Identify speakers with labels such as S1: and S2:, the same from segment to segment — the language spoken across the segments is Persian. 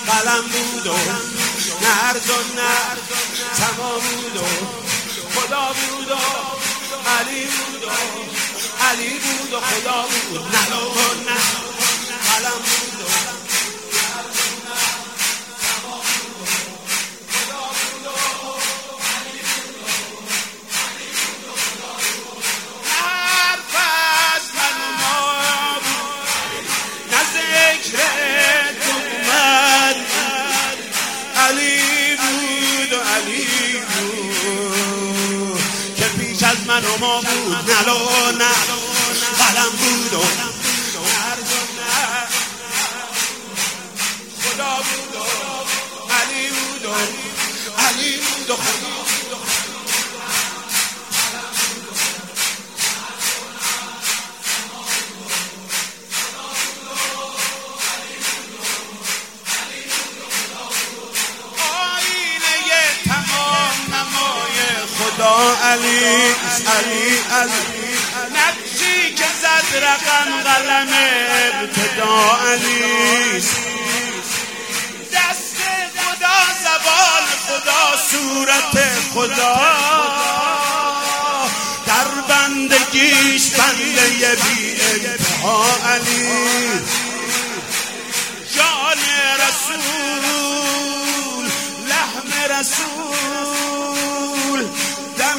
S1: قلم بود و نرد و نه تمام بود و خدا بود و علی بود و علی بود و خدا بود نه و نه قلم بود و من و ما بود نلو نه قلم بود و نرد و نه خدا بود و علی بود و علی بود و خدا بود و آینه تمام نمای خدا علی علی علی نقشی که زد رقم قلم ابتدا علی دست خدا زبان خدا صورت خدا در بندگیش بنده بی انتها علی جان رسول لحم رسول دم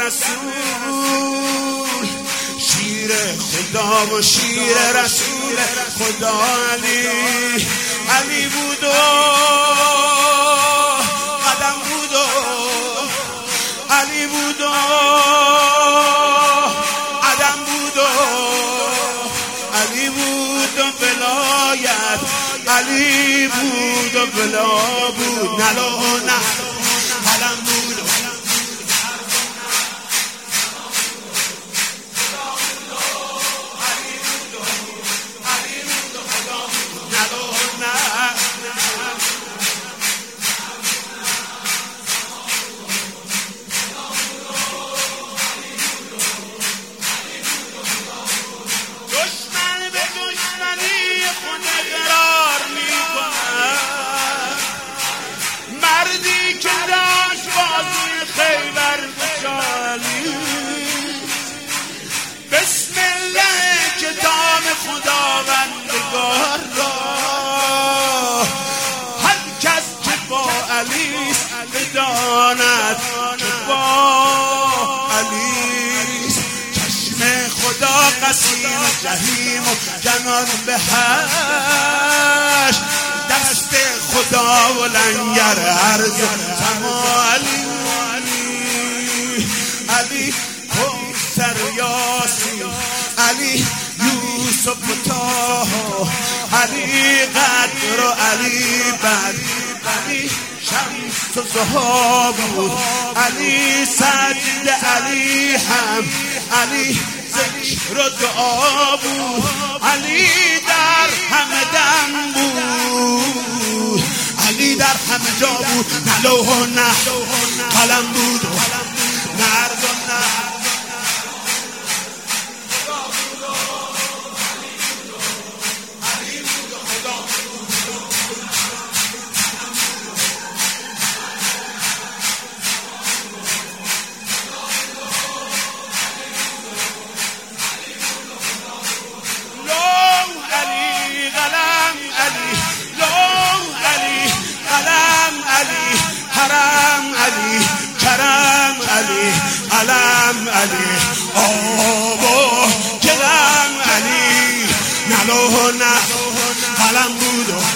S1: رسول شیر خدا و شیر رسول خدا علی علی بود و قدم بود و علی بود و عدم بود و علی بود و ولایت علی بود و بلا بود نلو نه قلم بود و بسم الله کتاب خداوندگار را هر کس که با علیست بداند که با علیست چشم خدا قصیر جهیم و جنان به هشت دست خدا و لنگر عرض تمالی علی کوثر یاسین علی یوسف طه علی قدر و علی بدر علی شمس و ضحی بود علی سجد علی هم علی ذکر و دعا بود علی در همه دم بود علی در همه جا بود نه لوح و نه قلم بود و نرد و نه حرم علی کرم علی علم علی آب و گلم علی نلوح و نه قلم بود و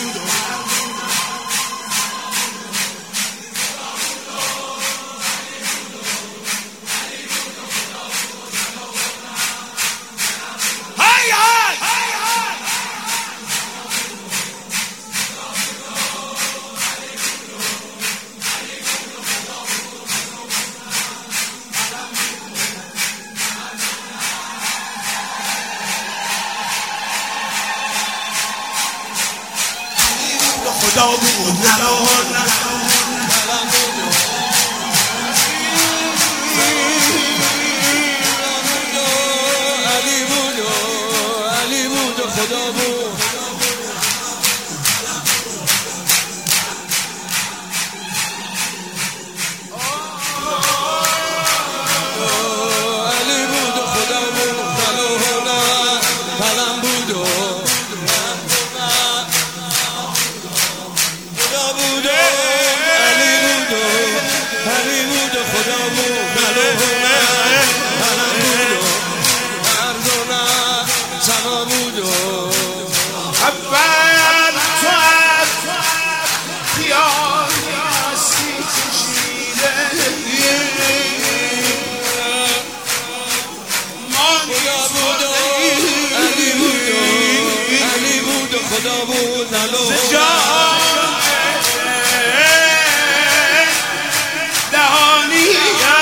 S1: خدا بود نلوح نه
S2: علی بود و خدا بود بود و خدا بود و علی بود و علی بود و خدا بود منم بود و مرد و نه سما بود و
S1: اول تو از خیال هستی کشیده
S2: خدا بود و علی بود و علی بود و خدا بود نلو
S1: دهانی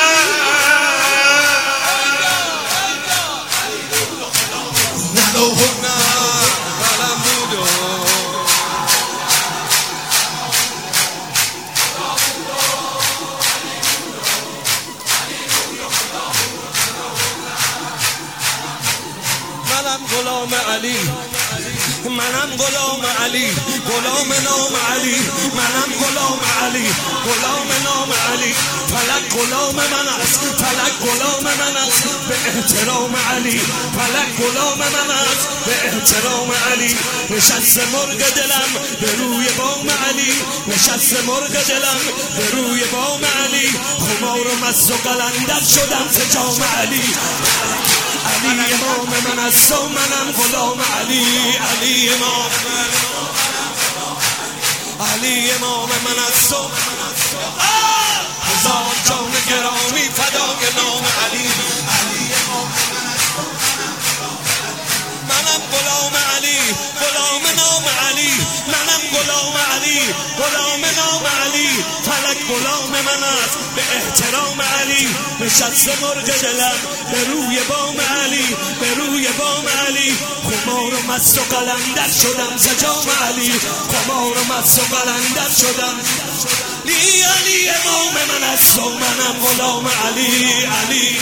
S2: غلام علی منم غلام علی غلام نام علی منم غلام علی غلام نام علی فلک غلام من است فلک غلام من است به احترام علی فلک غلام من است به احترام علی نشست مرغ دلم به روی بام علی نشست مرغ دلم به روی بام علی خمار و مست و قلندر شدم ز جام علی علی امام من است و منم غلام علی علی امام علی امام من است و هزار جان گرامی فدای نام علی علی امام منم غلام علی غلام نام علی منم غلام علی غلام نام علی فلک غلام من است به احترام علی نشست مرغ دلم به روی بام علی به روی بام علی خمار و مست و قلندر شدم ز جام علی خمار و مست و قلندر شدم علی امام من است و منم غلام علی علی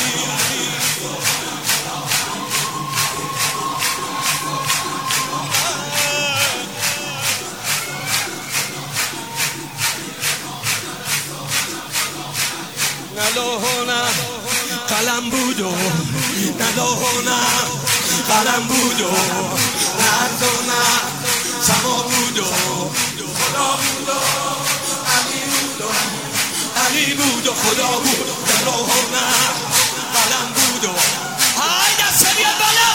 S2: نداهونه قلم بود و نداهونه قلم بود و نردونه سما بود و خدا بود و علی بود و علی بود و خدا بود نداهونه قلم بود و های دست بیاد بالا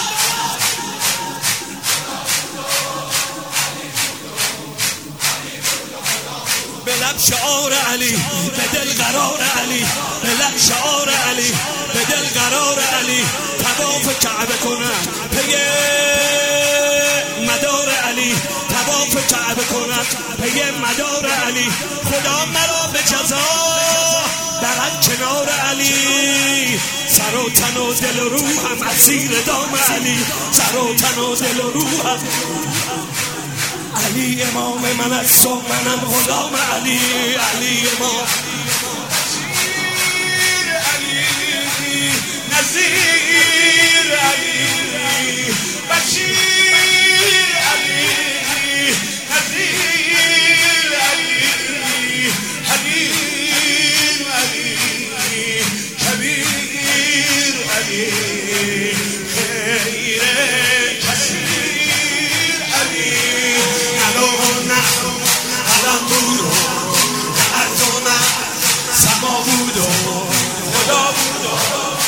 S2: به لب شعار علی به دل قرار علی به لب شعار علی به دل قرار علی طواف کعبه کنم پی مدار علی طواف کعبه کنم پی مدار علی خدا مرا به جزا برد کنار علی سر و تن و دل و روحم اسیر دام علی سر و تن و دل و روحم علی امام من است و منم غلام علی علی امام
S1: نظیر علی بشیر علی نظیر علی حبیب علی کبیر علی خیر کثیر علی نلونه قلم بود و نردونه سما بود و خدا بود و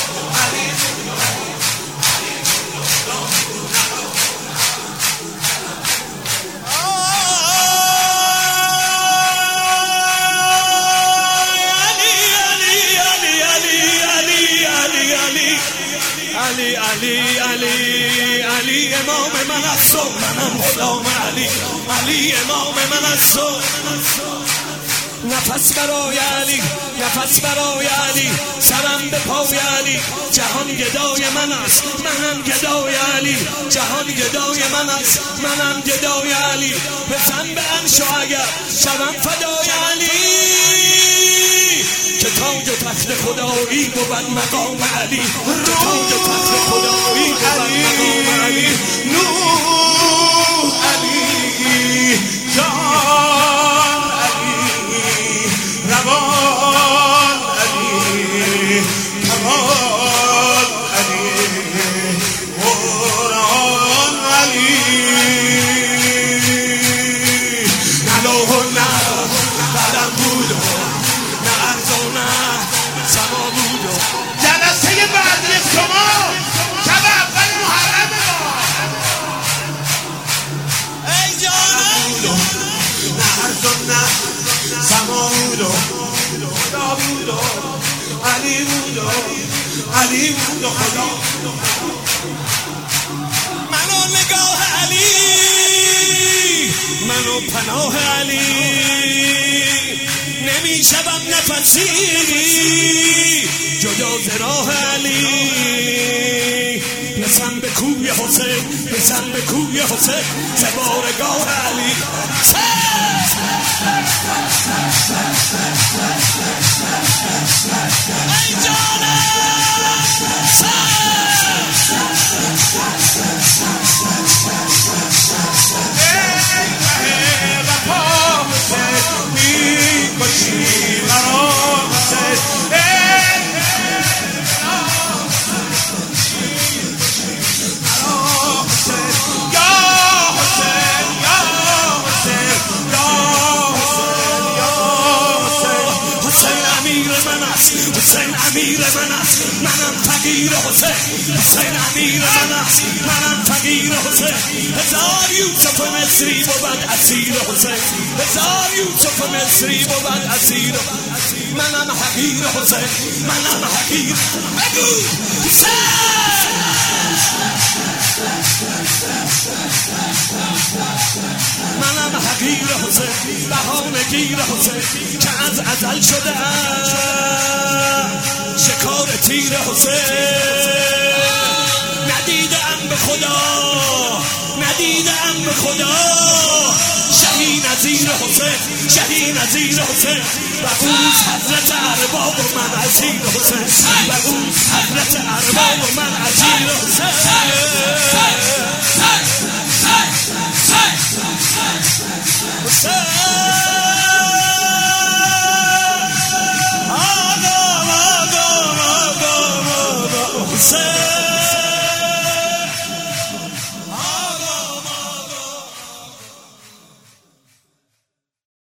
S1: علی علی علی علی امام من است و منم غلام علی علی امام من است و نفس برای علی نفس برای علی سرم به پای علی جهان گدای من است منم گدای علی جهان گدای من است منم گدای علی بزن به انشو اگر شوم فدای علی که تاج و تخت خدایی بود مقام علی که تاج و تخت خدایی بود مقام علی نور علی جان علی روان علی کمال علی قرآن علی بود و علی بود و خدا
S2: منو نگاه علی منو پناه علی نمیشوم نفسی جدا ز راه علی رسم به کوی حسین رسم به کوی حسین ز بارگاه علی ای جانم حسین امیر من است منم فقیر حسین حسین امیر من است منم فقیر حسین هزار یوسف مصری بود اسیر حسین هزار یوسف مصری بود اسیر منم حقیر حسین منم حقیر بگو حسین منم حقیر حسین بهانه گیر حسین که از ازل شده شکار تیر حسین ندیدم به خدا ندیدم به خدا شهی نظیر حسین شهی نظیر حسین و اوز حضرت ارباب و من اسیر حسین و اوز حضرت ارباب و من اسیر حسین